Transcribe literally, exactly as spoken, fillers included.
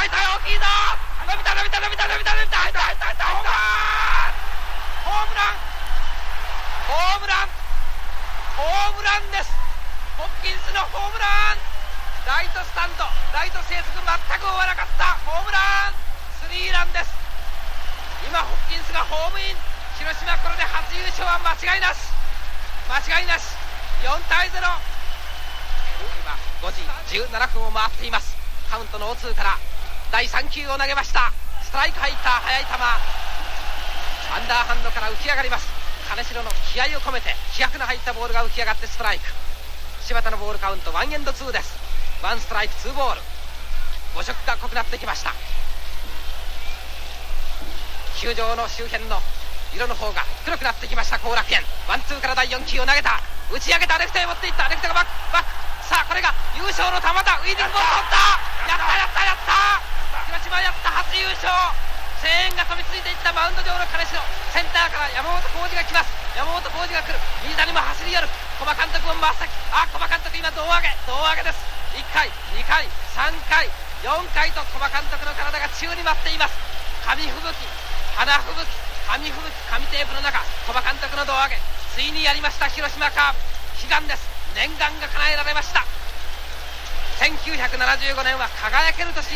いた大きいぞ。伸びた伸びた伸びた伸びた伸びた入った入った入った入ったホームランホームランホームランです。ホッキンスのホームラン。ライトスタンドライト成績全く追わなかったホームラン。スリーランです。今ホッキンスがホームイン。広島これで初優勝は間違いなし間違いなし。よんたいゼロ。今ごじじゅうななふんを回っています。カウントの オーツー からだいさん球を投げました。ストライク入った速い球、アンダーハンドから浮き上がります。金城の気合を込めて気迫の入ったボールが浮き上がってストライク。柴田のボールカウントワンエンドツーです。ワンストライクツーボール。誤色が濃くなってきました。球場の周辺の色の方が黒くなってきました後楽園。ワンツーからだいよん球を投げた。打ち上げた。レフトへ持っていった。レフトがバックバック。さあこれが優勝の球だ。ウィニングボール取ったやったやったやった広島やった。初優勝。声援が飛びついていったマウンド上の金城。センターから山本浩二が来ます。山本浩二が来る。水谷も走り寄る。古葉監督も真っ先。あ古葉監督今胴上げ胴上げです。いっかいにかいさんかいよんかいと古葉監督の体が宙に舞っています。紙吹雪花吹雪紙吹雪紙テープの中古葉監督の胴上げ。ついにやりました広島カープ。悲願です。念願が叶えられました。せんきゅうひゃくななじゅうごねんは輝ける年